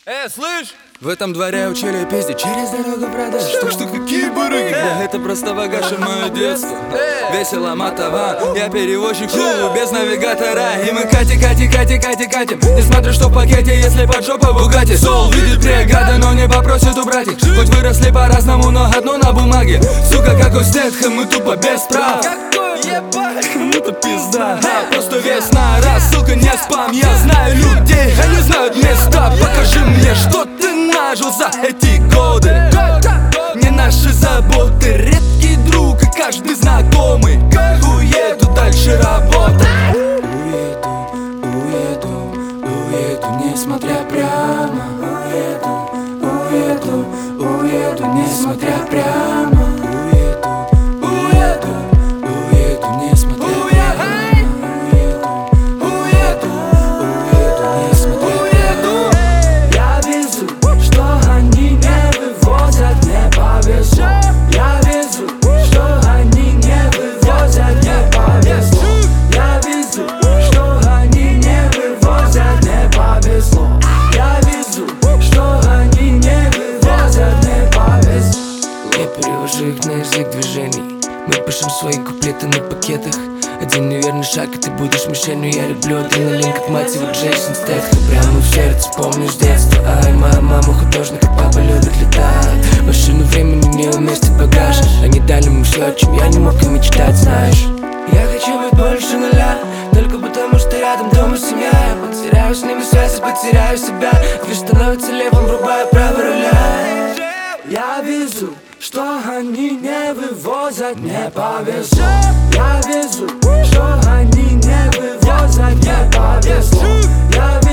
Слышь! В этом дворе учили пиздить через дорогу продаж. Что какие барыги? Это просто багаж и мое детство. Весело матово, я перевозчик клубу без навигатора. И мы катим. Несмотря что в пакете, если под жопу Бугатти. Сол видит преграды, но не попросит убрать их. Хоть выросли по-разному, но одно на бумаге. Сука, как у Стэтхэм, мы тупо без прав. Кому-то пизда, просто весь на раз. Ссылка не спам, я знаю людей, они знают места. Покажи мне, что ты нажил за эти годы. Не наши заботы, редкий друг и каждый знакомый. Уеду дальше работать. Уеду, несмотря прямо. Уеду, несмотря прямо. Их на язык движений. Мы пишем свои куплеты на пакетах. Один неверный шаг, и ты будешь мишенью. Я люблю адреналин, как мать его Джейсон Стэтхэм. Прямо в сердце, помнишь детство. Ай, моя мама художник, как папа любит летать. Машину времени не уместит багаж. Они дали мне все, о чем я не мог и мечтать, знаешь. Я хочу быть больше нуля, только потому что рядом дома семья. Я потеряю с ними связь и потеряю себя. Движ становится левым, врубаю правый руля. Я везу, что они не вывозят, не повезло. Я везу, что они не вывозят, не повезло. Я